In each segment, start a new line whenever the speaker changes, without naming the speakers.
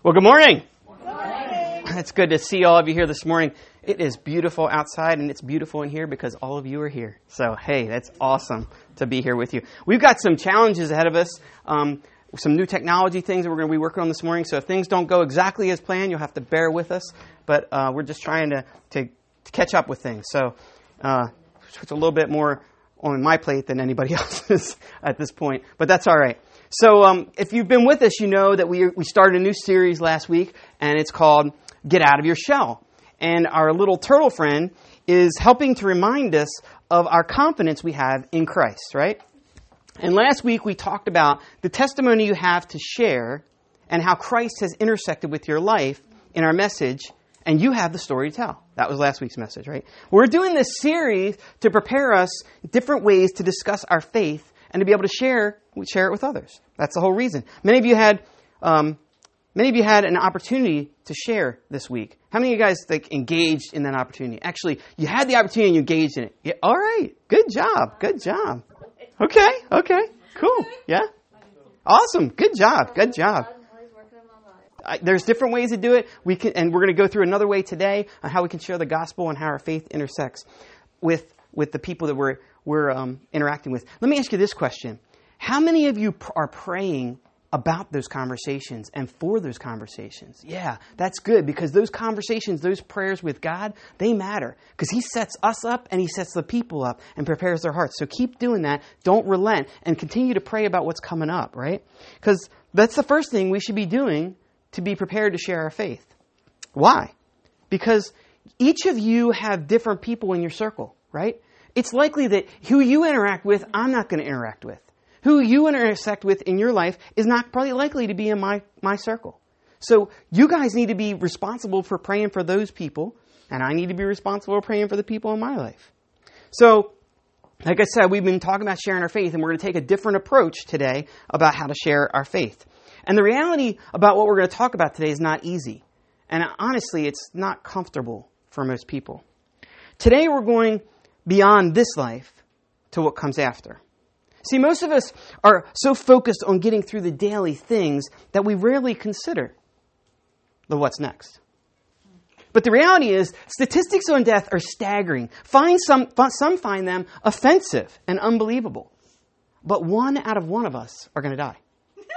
Well, good morning.
Good morning.
It's good to see all of you here this morning. It is beautiful outside, and it's beautiful in here because all of you are here. So, hey, that's awesome to be here with you. We've got some challenges ahead of us, some new technology things that we're going to be working on this morning. So if things don't go exactly as planned, you'll have to bear with us. But we're just trying to catch up with things. So it's a little bit more on my plate than anybody else's at this point. But that's all right. So if you've been with us, you know that we started a new series last week, and it's called Get Out of Your Shell. And our little turtle friend is helping to remind us of our confidence we have in Christ, right? And last week we talked about the testimony you have to share and how Christ has intersected with your life in our message, and you have the story to tell. That was last week's message, right? We're doing this series to prepare us different ways to discuss our faith and to be able to share it with others. That's the whole reason. Many of you had an opportunity to share this week. How many of you guys engaged in that opportunity? Actually, you had the opportunity and you engaged in it. Yeah, all right. Good job. Good job. Okay. Cool. Yeah. Awesome. Good job. There's different ways to do it. And we're going to go through another way today on how we can share the gospel and how our faith intersects with the people that we're interacting with. Let me ask you this question. How many of you are praying about those conversations and for those conversations? Yeah, that's good, because those conversations, those prayers with God, they matter because He sets us up and He sets the people up and prepares their hearts. So keep doing that. Don't relent and continue to pray about what's coming up, right? Because that's the first thing we should be doing to be prepared to share our faith. Why? Because each of you have different people in your circle, right? It's likely that who you interact with, I'm not going to interact with. Who you intersect with in your life is not probably likely to be in my circle. So you guys need to be responsible for praying for those people, and I need to be responsible for praying for the people in my life. So, like I said, we've been talking about sharing our faith, and we're going to take a different approach today about how to share our faith. And the reality about what we're going to talk about today is not easy. And honestly, it's not comfortable for most people. Today we're going beyond this life to what comes after. See, most of us are so focused on getting through the daily things that we rarely consider the what's next. But the reality is, statistics on death are staggering. Some find them offensive and unbelievable. But 1 out of 1 of us are going to die.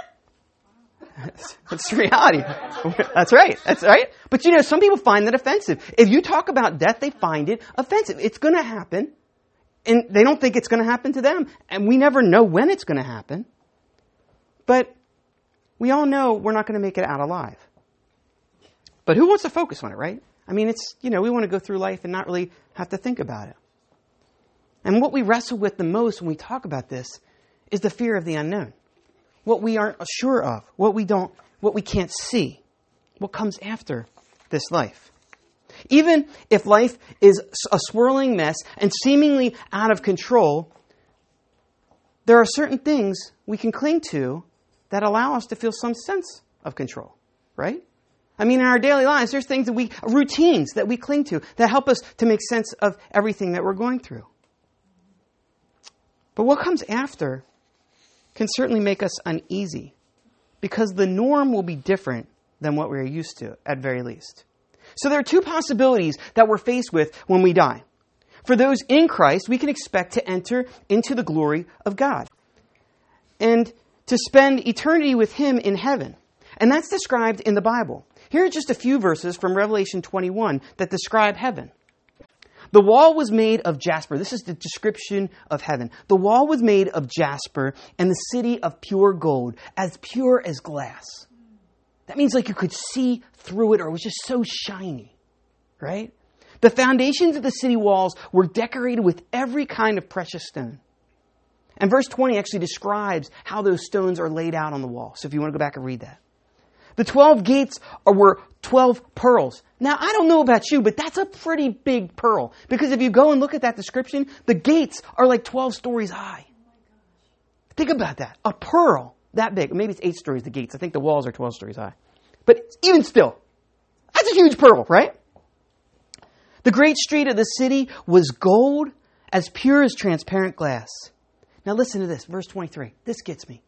That's the reality. That's right. But some people find that offensive. If you talk about death, they find it offensive. It's going to happen. And they don't think it's going to happen to them. And we never know when it's going to happen. But we all know we're not going to make it out alive. But who wants to focus on it, right? I mean, we want to go through life and not really have to think about it. And what we wrestle with the most when we talk about this is the fear of the unknown. What we aren't sure of, what we can't see, what comes after this life. Even if life is a swirling mess and seemingly out of control, there are certain things we can cling to that allow us to feel some sense of control, right? I mean, in our daily lives, there's routines that we cling to that help us to make sense of everything that we're going through. But what comes after can certainly make us uneasy, because the norm will be different than what we're used to, at very least. So there are 2 possibilities that we're faced with when we die. For those in Christ, we can expect to enter into the glory of God and to spend eternity with Him in heaven. And that's described in the Bible. Here are just a few verses from Revelation 21 that describe heaven. The wall was made of jasper. This is the description of heaven. The wall was made of jasper and the city of pure gold, as pure as glass. That means like you could see through it, or it was just so shiny, right? The foundations of the city walls were decorated with every kind of precious stone. And verse 20 actually describes how those stones are laid out on the wall. So if you want to go back and read that. The 12 gates were 12 pearls. Now, I don't know about you, but that's a pretty big pearl. Because if you go and look at that description, the gates are like 12 stories high. Think about that. A pearl that big. Maybe it's 8 stories, the gates. I think the walls are 12 stories high. But even still, that's a huge pearl, right? The great street of the city was gold, as pure as transparent glass. Now listen to this, verse 23. This gets me.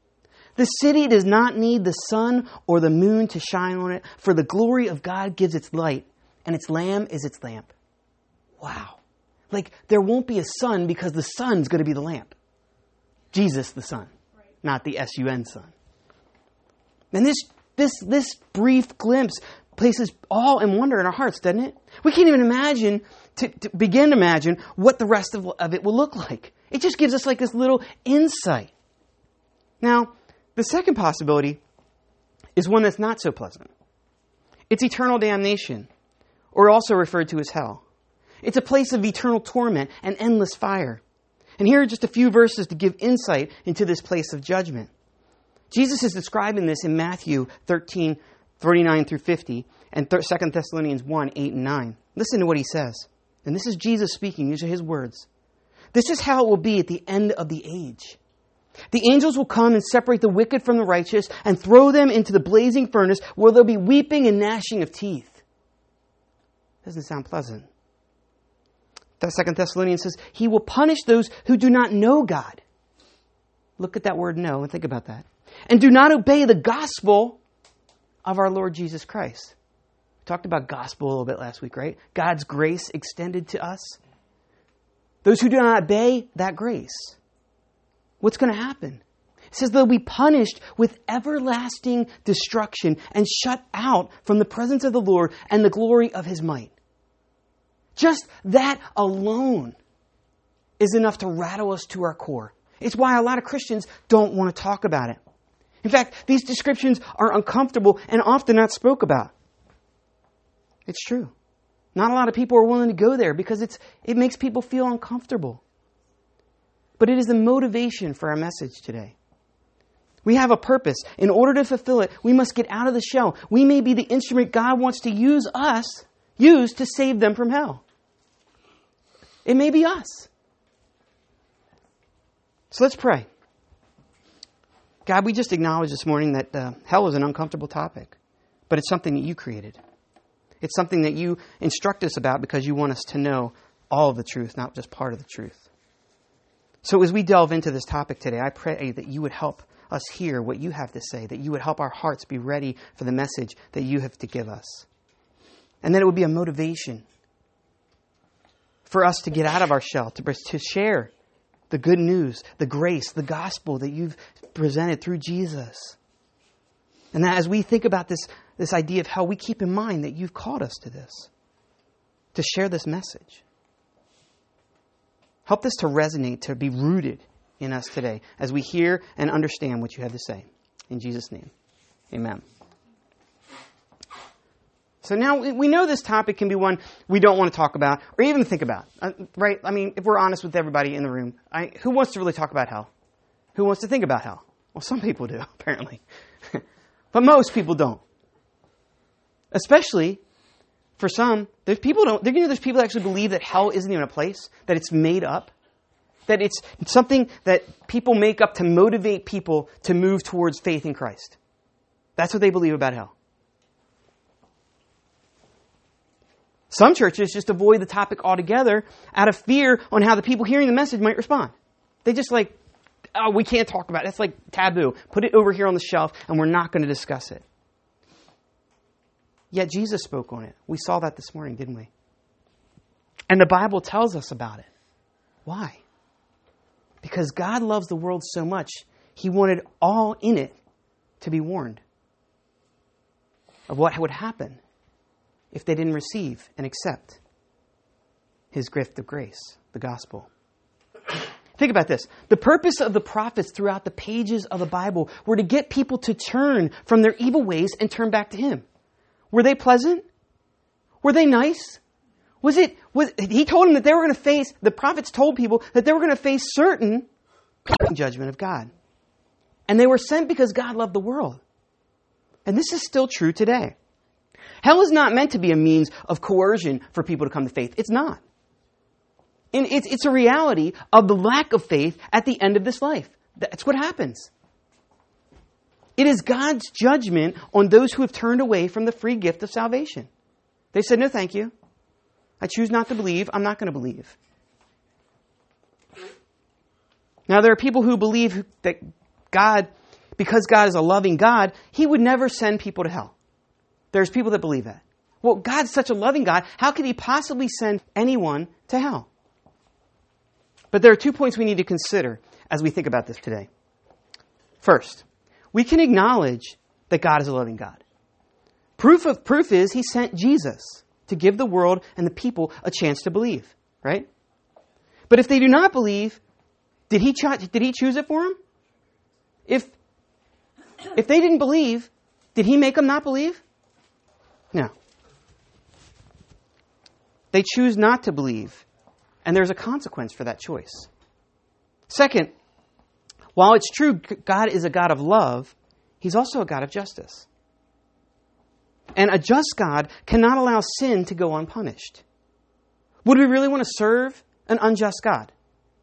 The city does not need the sun or the moon to shine on it, for the glory of God gives its light, and its lamb is its lamp. Wow. Like, there won't be a sun because the sun's going to be the lamp. Jesus the Son, not the S-U-N Son. And this brief glimpse places awe and wonder in our hearts, doesn't it? We can't even imagine, to begin to imagine what the rest of it will look like. It just gives us like this little insight. Now, the second possibility is one that's not so pleasant. It's eternal damnation, or also referred to as hell. It's a place of eternal torment and endless fire. And here are just a few verses to give insight into this place of judgment. Jesus is describing this in Matthew 13, 39 through 50, and 2 Thessalonians 1, 8 and 9. Listen to what he says. And this is Jesus speaking. These are his words. This is how it will be at the end of the age. The angels will come and separate the wicked from the righteous and throw them into the blazing furnace where there'll be weeping and gnashing of teeth. Doesn't sound pleasant. 2 Thessalonians says, he will punish those who do not know God. Look at that word know and think about that. And do not obey the gospel of our Lord Jesus Christ. We talked about gospel a little bit last week, right? God's grace extended to us. Those who do not obey that grace. What's going to happen? It says they'll be punished with everlasting destruction and shut out from the presence of the Lord and the glory of his might. Just that alone is enough to rattle us to our core. It's why a lot of Christians don't want to talk about it. In fact, these descriptions are uncomfortable and often not spoke about. It's true. Not a lot of people are willing to go there because it makes people feel uncomfortable. But it is the motivation for our message today. We have a purpose. In order to fulfill it, we must get out of the shell. We may be the instrument God wants to use to save them from hell. It may be us. So let's pray. God, we just acknowledge this morning that hell is an uncomfortable topic, but it's something that you created. It's something that you instruct us about because you want us to know all of the truth, not just part of the truth. So as we delve into this topic today, I pray that you would help us hear what you have to say, that you would help our hearts be ready for the message that you have to give us. And that it would be a motivation for us to get out of our shell, to share the good news, the grace, the gospel that you've presented through Jesus. And that as we think about this idea of hell, we keep in mind that you've called us to this, to share this message. Help this to resonate, to be rooted in us today as we hear and understand what you have to say. In Jesus' name, amen. So now we know this topic can be one we don't want to talk about or even think about, right? I mean, if we're honest with everybody in the room, who wants to really talk about hell? Who wants to think about hell? Well, some people do, apparently. But most people don't. Especially for some, there's people that actually believe that hell isn't even a place, that it's made up, that it's something that people make up to motivate people to move towards faith in Christ. That's what they believe about hell. Some churches just avoid the topic altogether out of fear on how the people hearing the message might respond. They just we can't talk about it. That's like taboo. Put it over here on the shelf and we're not going to discuss it. Yet Jesus spoke on it. We saw that this morning, didn't we? And the Bible tells us about it. Why? Because God loves the world so much, He wanted all in it to be warned of what would happen if they didn't receive and accept His gift of grace, the gospel. Think about this. The purpose of the prophets throughout the pages of the Bible were to get people to turn from their evil ways and turn back to Him. Were they pleasant? Were they nice? He told them that they were going to face, the prophets told people that they were going to face certain judgment of God. And they were sent because God loved the world. And this is still true today. Hell is not meant to be a means of coercion for people to come to faith. It's not. And it's a reality of the lack of faith at the end of this life. That's what happens. It is God's judgment on those who have turned away from the free gift of salvation. They said, no, thank you. I choose not to believe. I'm not going to believe. Now, there are people who believe that God because God is a loving God, he would never send people to hell. There's people that believe that. Well, God's such a loving God, how could he possibly send anyone to hell? But there are 2 points we need to consider as we think about this today. First, we can acknowledge that God is a loving God. Proof is he sent Jesus to give the world and the people a chance to believe, right? But if they do not believe, did he choose it for them? If they didn't believe, did he make them not believe? No. They choose not to believe, and there's a consequence for that choice. Second, while it's true God is a God of love, he's also a God of justice. And a just God cannot allow sin to go unpunished. Would we really want to serve an unjust God?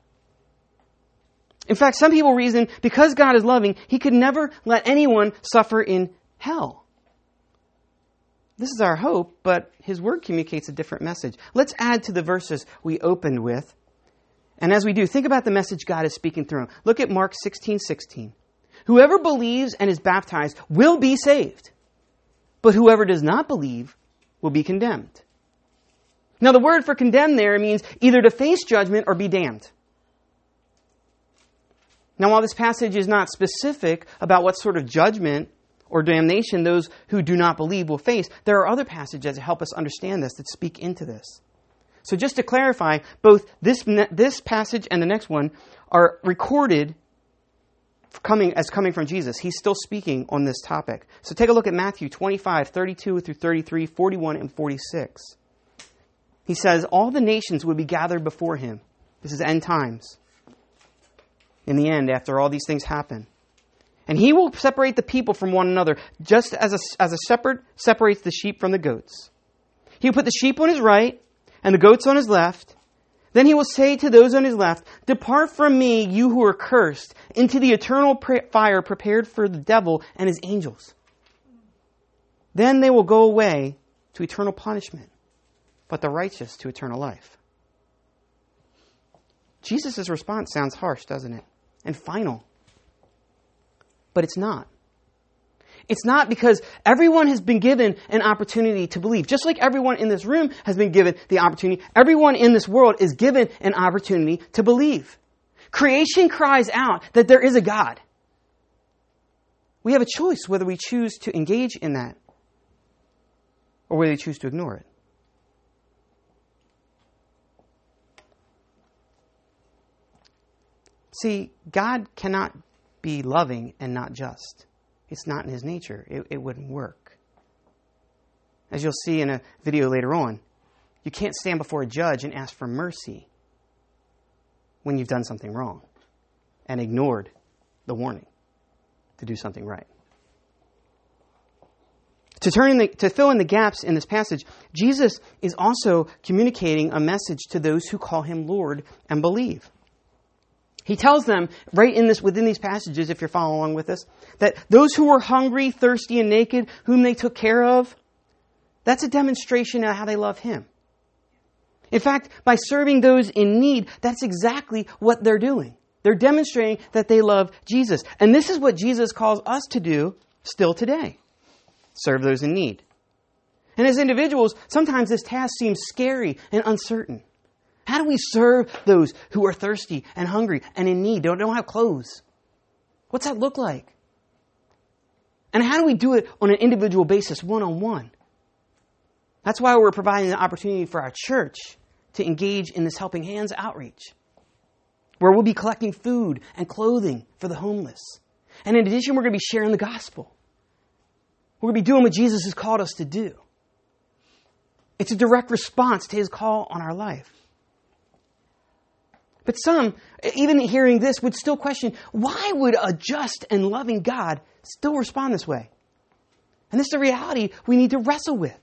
In fact, some people reason because God is loving, he could never let anyone suffer in hell. This is our hope, but his word communicates a different message. Let's add to the verses we opened with. And as we do, think about the message God is speaking through. Look at Mark 16:16. Whoever believes and is baptized will be saved, but whoever does not believe will be condemned. Now, the word for condemned there means either to face judgment or be damned. Now, while this passage is not specific about what sort of judgment or damnation those who do not believe will face, there are other passages that help us understand this, that speak into this. So just to clarify, both this passage and the next one are recorded coming from Jesus. He's still speaking on this topic. So take a look at Matthew 25, 32 through 33, 41, and 46. He says, all the nations will be gathered before him. This is end times. In the end, after all these things happen. And he will separate the people from one another, just as a shepherd separates the sheep from the goats. He will put the sheep on his right and the goats on his left. Then he will say to those on his left, depart from me, you who are cursed, into the eternal fire prepared for the devil and his angels. Then they will go away to eternal punishment, but the righteous to eternal life. Jesus' response sounds harsh, doesn't it? And final. But it's not. It's not, because everyone has been given an opportunity to believe. Just like everyone in this room has been given the opportunity, everyone in this world is given an opportunity to believe. Creation cries out that there is a God. We have a choice whether we choose to engage in that or whether we choose to ignore it. See, God cannot be loving and not just. It's not in his nature. It wouldn't work. As you'll see in a video later on, you can't stand before a judge and ask for mercy when you've done something wrong and ignored the warning to do something right. To fill in the gaps in this passage, Jesus is also communicating a message to those who call him Lord and believe. He tells them within these passages, if you're following along with us, that those who were hungry, thirsty, and naked, whom they took care of, that's a demonstration of how they love him. In fact, by serving those in need, that's exactly what they're doing. They're demonstrating that they love Jesus. And this is what Jesus calls us to do still today. Serve those in need. And as individuals, sometimes this task seems scary and uncertain. How do we serve those who are thirsty and hungry and in need, don't have clothes? What's that look like? And how do we do it on an individual basis, one-on-one? That's why we're providing the opportunity for our church to engage in this Helping Hands outreach, where we'll be collecting food and clothing for the homeless. And in addition, we're going to be sharing the gospel. We're going to be doing what Jesus has called us to do. It's a direct response to his call on our life. But some, even hearing this, would still question, why would a just and loving God still respond this way? And this is a reality we need to wrestle with.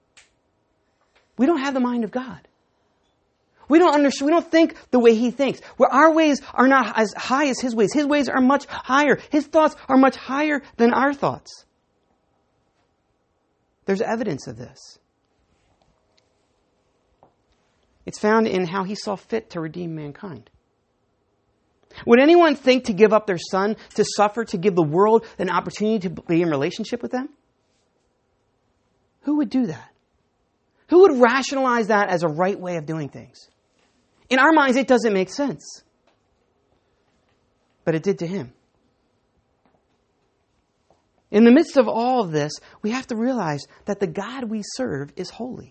We don't have the mind of God. We don't understand. We don't think the way he thinks. Where our ways are not as high as his ways. His ways are much higher. His thoughts are much higher than our thoughts. There's evidence of this. It's found in how he saw fit to redeem mankind. Would anyone think to give up their son, to suffer, to give the world an opportunity to be in relationship with them? Who would do that? Who would rationalize that as a right way of doing things? In our minds, it doesn't make sense. But it did to him. In the midst of all of this, we have to realize that the God we serve is holy.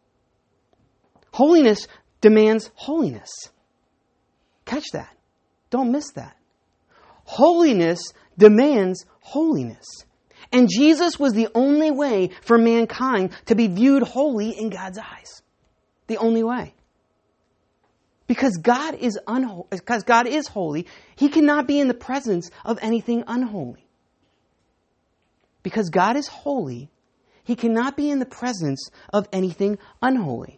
Holiness demands holiness. Catch that. Don't miss that. Holiness demands holiness. And Jesus was the only way for mankind to be viewed holy in God's eyes. The only way. Because God is holy, He cannot be in the presence of anything unholy. Because God is holy, He cannot be in the presence of anything unholy.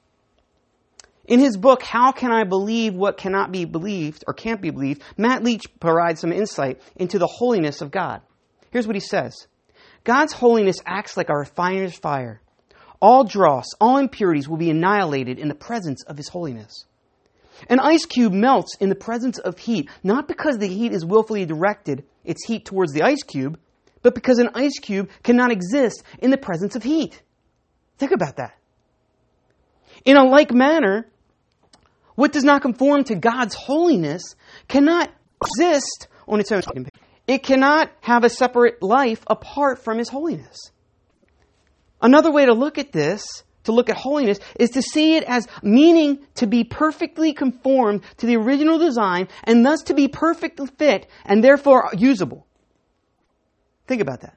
In his book, How Can I Believe What Cannot Be Believed or Can't Be Believed, Matt Leach provides some insight into the holiness of God. Here's what he says. God's holiness acts like a refiner's fire. All dross, all impurities will be annihilated in the presence of His holiness. An ice cube melts in the presence of heat, not because the heat is willfully directed its heat towards the ice cube, but because an ice cube cannot exist in the presence of heat. Think about that. In a like manner, what does not conform to God's holiness cannot exist on its own. It cannot have a separate life apart from His holiness. Another way to look at this, to look at holiness, is to see it as meaning to be perfectly conformed to the original design and thus to be perfectly fit and therefore usable. Think about that.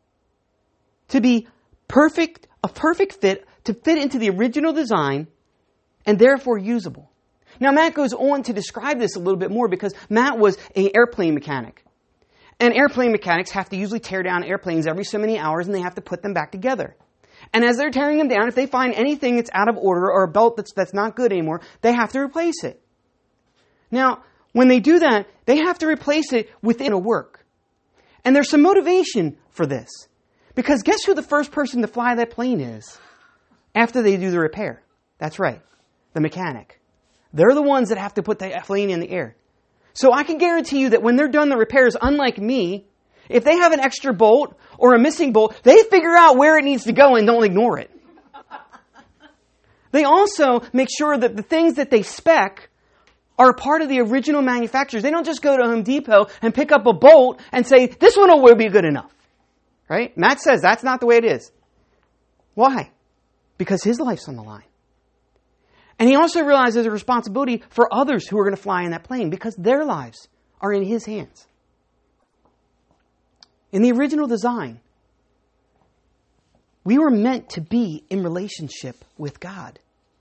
To be perfect, a perfect fit, to fit into the original design and therefore usable. Now, Matt goes on to describe this a little bit more because Matt was an airplane mechanic. And airplane mechanics have to usually tear down airplanes every so many hours and they have to put them back together. And as they're tearing them down, if they find anything that's out of order or a belt that's not good anymore, they have to replace it. Now, when they do that, they have to replace it within a work. And there's some motivation for this. Because guess who the first person to fly that plane is after they do the repair? That's right, the mechanic. They're the ones that have to put the plane in the air. So I can guarantee you that when they're done the repairs, unlike me, if they have an extra bolt or a missing bolt, they figure out where it needs to go and don't ignore it. They also make sure that the things that they spec are a part of the original manufacturers. They don't just go to Home Depot and pick up a bolt and say, this one will be good enough. Right? Matt says that's not the way it is. Why? Because his life's on the line. And he also realizes a responsibility for others who are going to fly in that plane because their lives are in his hands. In the original design, we were meant to be in relationship with God.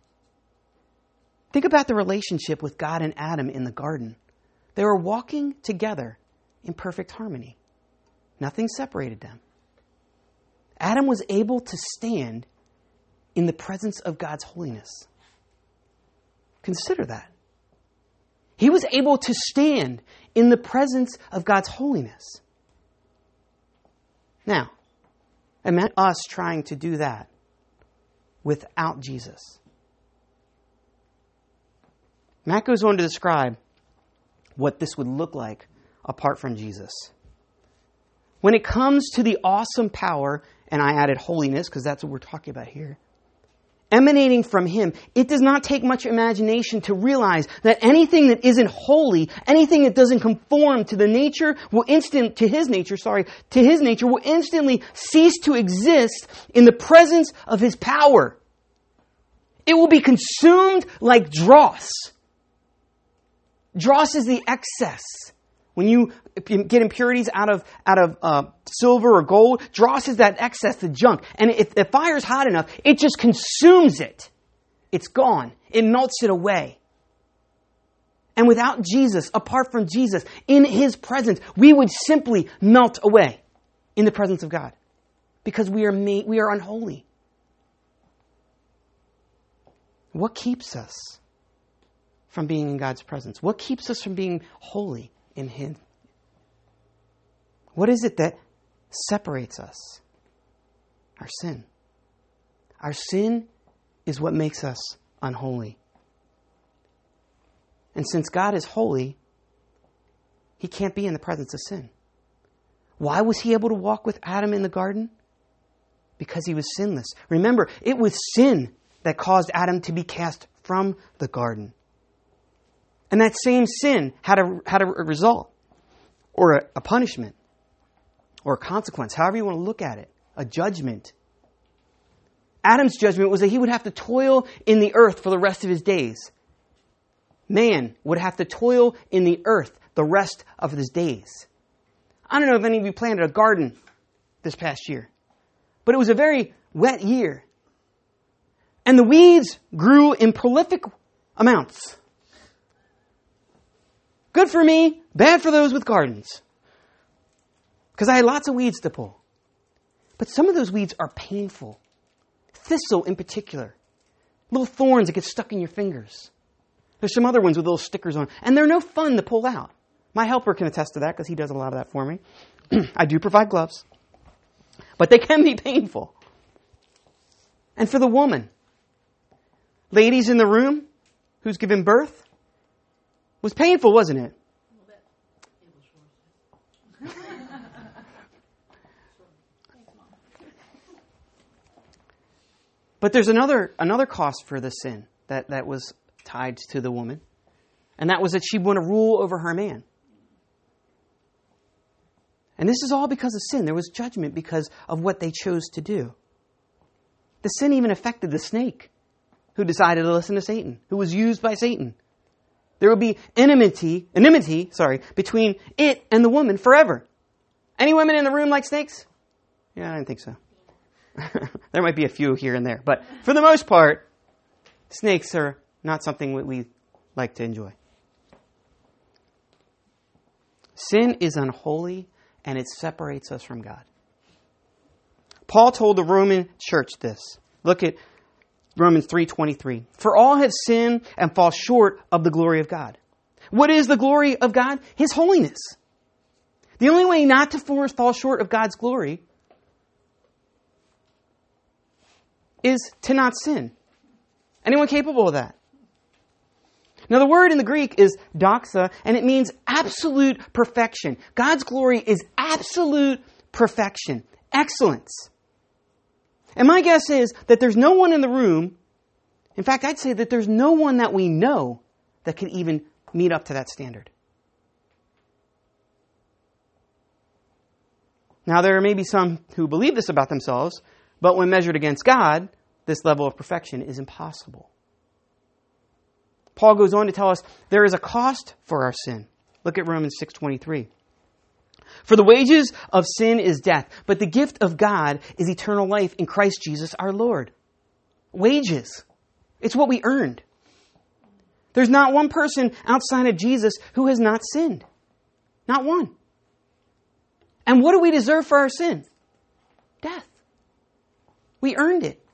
Think about the relationship with God and Adam in the garden. They were walking together in perfect harmony. Nothing separated them. Adam was able to stand in the presence of God's holiness. Consider that. He was able to stand in the presence of God's holiness. Now, imagine us trying to do that without Jesus. Matt goes on to describe what this would look like apart from Jesus. When it comes to the awesome power, and I added holiness because that's what we're talking about here, emanating from Him, it does not take much imagination to realize that anything that isn't holy, anything that doesn't conform to His nature will instantly cease to exist in the presence of His power. It will be consumed like dross. Dross is the excess. When you get impurities out of silver or gold, dross is that excess, the junk. And if the fire's hot enough, it just consumes it. It's gone. It melts it away. And without Jesus, apart from Jesus, in His presence, we would simply melt away in the presence of God. Because we are unholy. What keeps us from being in God's presence? What keeps us from being holy in Him? What is it that separates us? Our sin. Our sin is what makes us unholy. And since God is holy, he can't be in the presence of sin. Why was he able to walk with Adam in the garden? Because he was sinless. Remember, it was sin that caused Adam to be cast from the garden. And that same sin had a result, or a punishment, or a consequence, however you want to look at it, a judgment. Adam's judgment was that he would have to toil in the earth for the rest of his days. Man would have to toil in the earth the rest of his days. I don't know if any of you planted a garden this past year, but it was a very wet year. And the weeds grew in prolific amounts. Good for me, bad for those with gardens. Because I had lots of weeds to pull. But some of those weeds are painful. Thistle in particular. Little thorns that get stuck in your fingers. There's some other ones with little stickers on. And they're no fun to pull out. My helper can attest to that because he does a lot of that for me. I do provide gloves. But they can be painful. And for the woman, ladies in the room who's given birth, was painful, wasn't it? But there's another cost for the sin that was tied to the woman. And that was that she wanted to rule over her man. And this is all because of sin. There was judgment because of what they chose to do. The sin even affected the snake who decided to listen to Satan, who was used by Satan. There will be enmity between it and the woman forever. Any women in the room like snakes? Yeah, I didn't think so. There might be a few here and there. But for the most part, snakes are not something we like to enjoy. Sin is unholy and it separates us from God. Paul told the Roman church this. Look at Romans 3:23. For all have sinned and fall short of the glory of God. What is the glory of God? His holiness. The only way not to fall short of God's glory is to not sin. Anyone capable of that? Now the word in the Greek is doxa, and it means absolute perfection. God's glory is absolute perfection, excellence. And my guess is that there's no one in the room, in fact, I'd say that there's no one that we know that can even meet up to that standard. Now, there may be some who believe this about themselves, but when measured against God, this level of perfection is impossible. Paul goes on to tell us there is a cost for our sin. Look at Romans 6:23. For the wages of sin is death, but the gift of God is eternal life in Christ Jesus our Lord. Wages. It's what we earned. There's not one person outside of Jesus who has not sinned. Not one. And what do we deserve for our sin? Death. We earned it.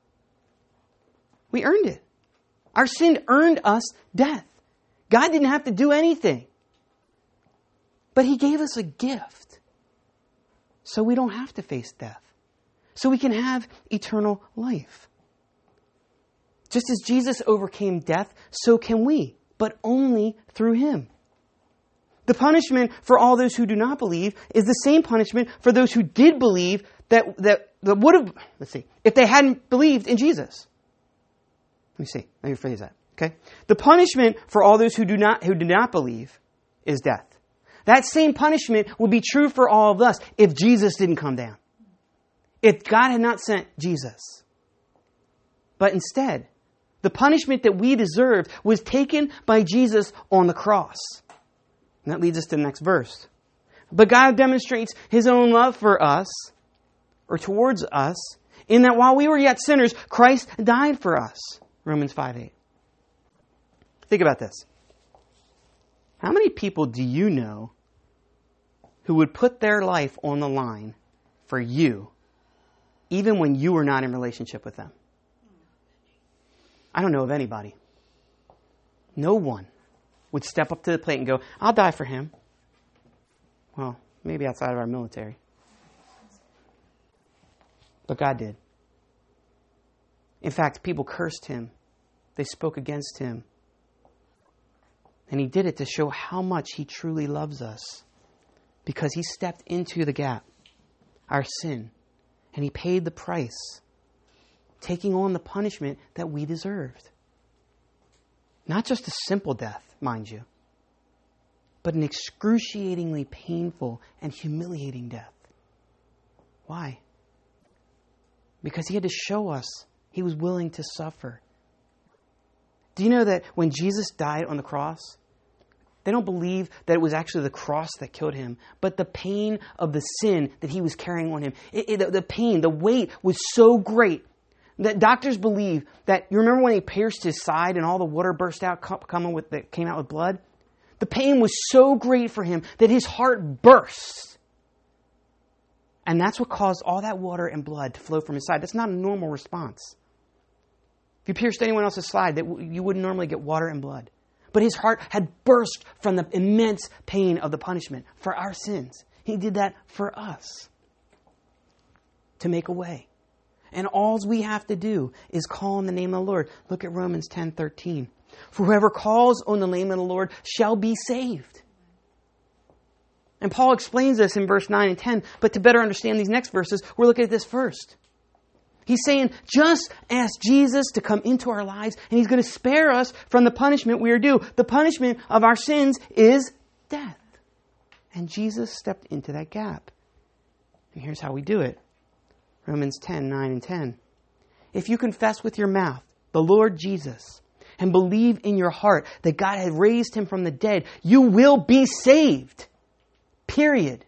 We earned it. Our sin earned us death. God didn't have to do anything. But He gave us a gift so we don't have to face death. So we can have eternal life. Just as Jesus overcame death, so can we, but only through Him. The punishment for all those who do not believe is the same punishment for those who did believe that would have, if they hadn't believed in Jesus. Let me rephrase that. Okay? The punishment for all those who do not believe is death. That same punishment would be true for all of us if Jesus didn't come down. If God had not sent Jesus. But instead, the punishment that we deserved was taken by Jesus on the cross. And that leads us to the next verse. But God demonstrates His own love for us, or towards us, in that while we were yet sinners, Christ died for us. Romans 5:8. Think about this. How many people do you know who would put their life on the line for you, even when you were not in relationship with them? I don't know of anybody. No one would step up to the plate and go, I'll die for him. Well, maybe outside of our military. But God did. In fact, people cursed Him. They spoke against Him. And he did it to show how much he truly loves us. Because he stepped into the gap, our sin, and he paid the price, taking on the punishment that we deserved. Not just a simple death, mind you, but an excruciatingly painful and humiliating death. Why? Because he had to show us he was willing to suffer. Do you know that when Jesus died on the cross, they don't believe that it was actually the cross that killed him, but the pain of the sin that he was carrying on him. The pain, the weight was so great that doctors believe that, you remember when he pierced his side and all the water burst out, that came out with blood? The pain was so great for him that his heart burst. And that's what caused all that water and blood to flow from his side. That's not a normal response. If you pierced anyone else's side, you wouldn't normally get water and blood. But his heart had burst from the immense pain of the punishment for our sins. He did that for us to make a way. And all we have to do is call on the name of the Lord. Look at Romans 10:13. For whoever calls on the name of the Lord shall be saved. And Paul explains this in verse 9 and 10. But to better understand these next verses, we're looking at this first. He's saying, just ask Jesus to come into our lives, and he's going to spare us from the punishment we are due. The punishment of our sins is death. And Jesus stepped into that gap. And here's how we do it. Romans 10:9 and 10. If you confess with your mouth the Lord Jesus and believe in your heart that God had raised him from the dead, you will be saved. Period.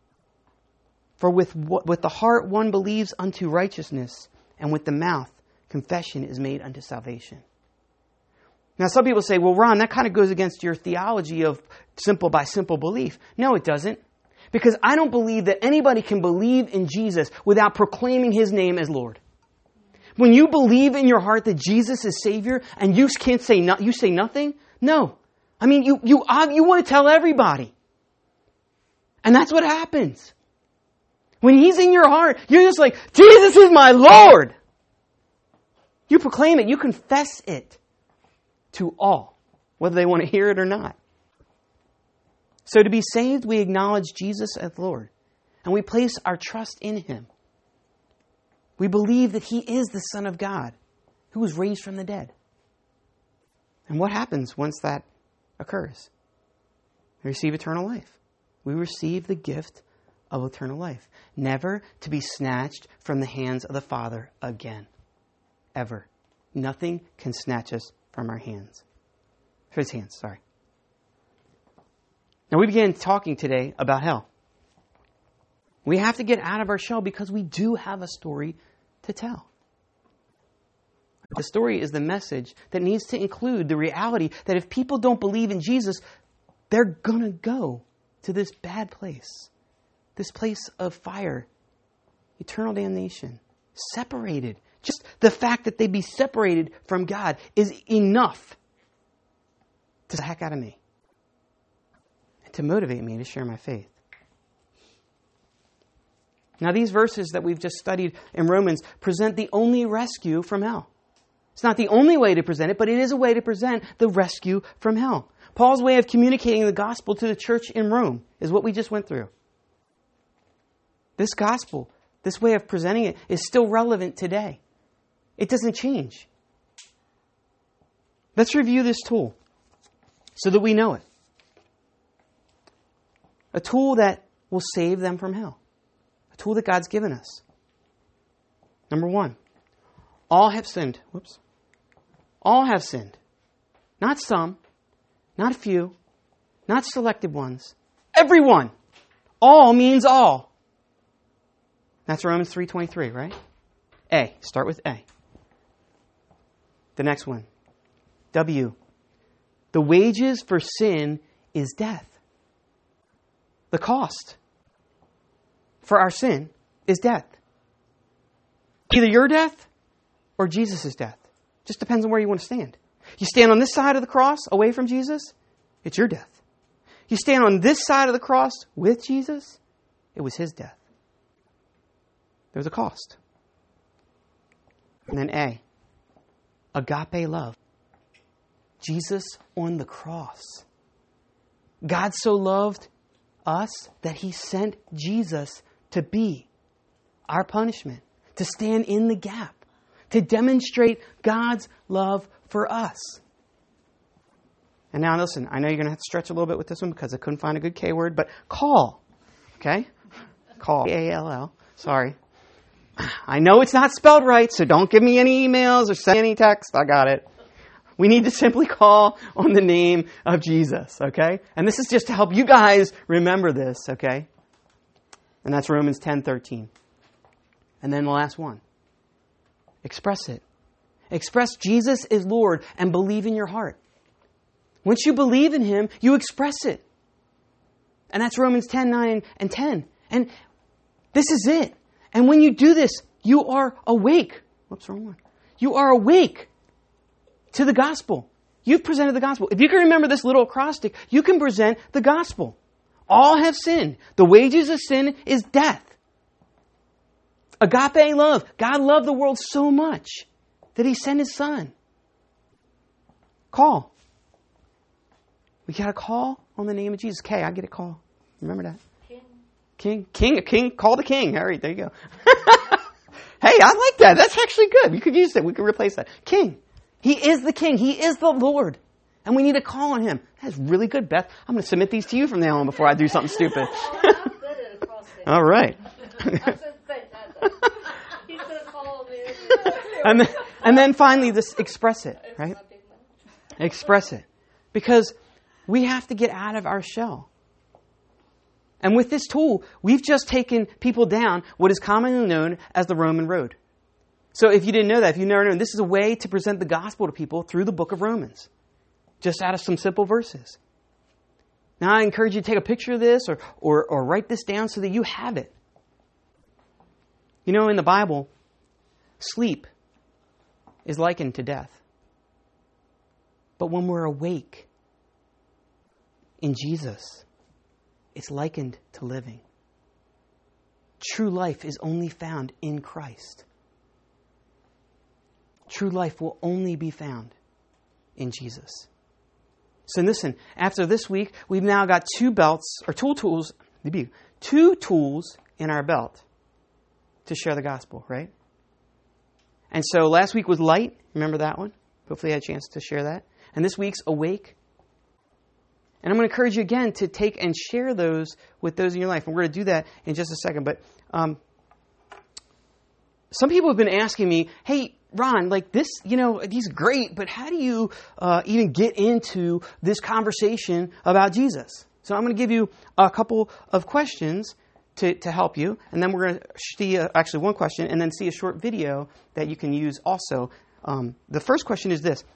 For with the heart one believes unto righteousness, and with the mouth confession is made unto salvation. Now some people say, well, Ron, that kind of goes against your theology of simple by simple belief. No, it doesn't. Because I don't believe that anybody can believe in Jesus without proclaiming his name as Lord. When you believe in your heart that Jesus is Savior and you can't say you say nothing, no. I mean, you want to tell everybody. And that's what happens. When he's in your heart, you're just like, Jesus is my Lord. You proclaim it. You confess it to all, whether they want to hear it or not. So to be saved, we acknowledge Jesus as Lord. And we place our trust in him. We believe that he is the Son of God who was raised from the dead. And what happens once that occurs? We receive eternal life. We receive the gift of eternal life, never to be snatched from the hands of the Father again. Ever. Nothing can snatch us from our hands. From his hands, sorry. Now we began talking today about hell. We have to get out of our shell because we do have a story to tell. The story is the message that needs to include the reality that if people don't believe in Jesus, they're going to go to this bad place. This place of fire, eternal damnation, separated. Just the fact that they be separated from God is enough to the heck out of me and to motivate me to share my faith. Now, these verses that we've just studied in Romans present the only rescue from hell. It's not the only way to present it, but it is a way to present the rescue from hell. Paul's way of communicating the gospel to the church in Rome is what we just went through. This gospel, this way of presenting it, is still relevant today. It doesn't change. Let's review this tool so that we know it. A tool that will save them from hell. A tool that God's given us. Number one, all have sinned. All have sinned. Not some, not a few, not selected ones. Everyone. All means all. That's Romans 3:23, right? A. Start with A. The next one. W. The wages for sin is death. The cost for our sin is death. Either your death or Jesus' death. Just depends on where you want to stand. You stand on this side of the cross away from Jesus, it's your death. You stand on this side of the cross with Jesus, it was his death. There's a cost. And then A, agape love. Jesus on the cross God so loved us that he sent Jesus to be our punishment, to stand in the gap, to demonstrate God's love for us. And now listen, I know you're going to have to stretch a little bit with this one because I couldn't find a good K word, but call. Okay? Call. A-L-L. Sorry. I know it's not spelled right, so don't give me any emails or send any text. I got it. We need to simply call on the name of Jesus, okay? And this is just to help you guys remember this, okay? And that's Romans 10:13. And then the last one. Express it. Express Jesus is Lord and believe in your heart. Once you believe in him, you express it. And that's Romans 10:9 and 10. And this is it. And when you do this, you are awake. Whoops, wrong one. You are awake to the gospel. You've presented the gospel. If you can remember this little acrostic, you can present the gospel. All have sinned. The wages of sin is death. Agape love. God loved the world so much that he sent his son. Call. We got to call on the name of Jesus. K, I get a call. Remember that? King. Call the king. All right, there you go. Hey, I like that. That's actually good. You could use that. We could replace that. King. He is the king. He is the Lord. And we need to call on him. That's really good, Beth. I'm going to submit these to you from now on before I do something stupid.
I'm good at acrostic.
All right.
He's going to call me.
And then finally, this express it, right? Express it. Because we have to get out of our shell. And with this tool, we've just taken people down what is commonly known as the Roman road. So if you didn't know that, if you've never known, this is a way to present the gospel to people through the book of Romans. Just out of some simple verses. Now I encourage you to take a picture of this or write this down so that you have it. You know, in the Bible, sleep is likened to death. But when we're awake in Jesus, it's likened to living. True life is only found in Christ. True life will only be found in Jesus. So listen, after this week, we've now got two tools in our belt to share the gospel, right? And so last week was light. Remember that one? Hopefully you had a chance to share that. And this week's awake. And I'm going to encourage you again to take and share those with those in your life. And we're going to do that in just a second. But some people have been asking me, hey, Ron, like this, he's great, but how do you even get into this conversation about Jesus? So I'm going to give you a couple of questions to help you. And then we're going to see actually one question and then see a short video that you can use also. The first question is this.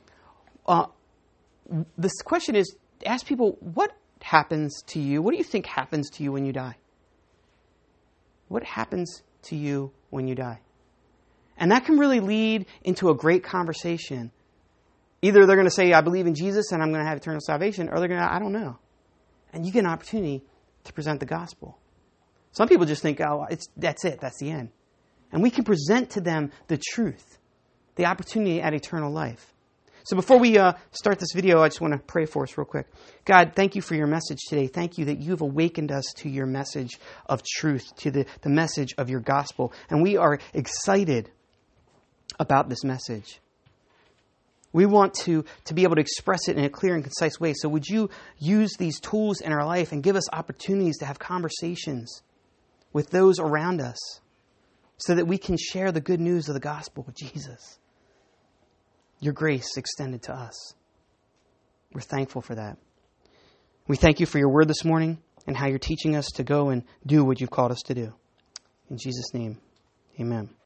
This question is, ask people, what happens to you? What do you think happens to you when you die? What happens to you when you die? And that can really lead into a great conversation. Either they're going to say, I believe in Jesus and I'm going to have eternal salvation, or they're going to, I don't know. And you get an opportunity to present the gospel. Some people just think, that's it, that's the end. And we can present to them the truth, the opportunity at eternal life. So before we start this video, I just want to pray for us real quick. God, thank you for your message today. Thank you that you've awakened us to your message of truth, to the message of your gospel. And we are excited about this message. We want to be able to express it in a clear and concise way. So would you use these tools in our life and give us opportunities to have conversations with those around us so that we can share the good news of the gospel of Jesus. Your grace extended to us. We're thankful for that. We thank you for your word this morning and how you're teaching us to go and do what you've called us to do. In Jesus' name, amen.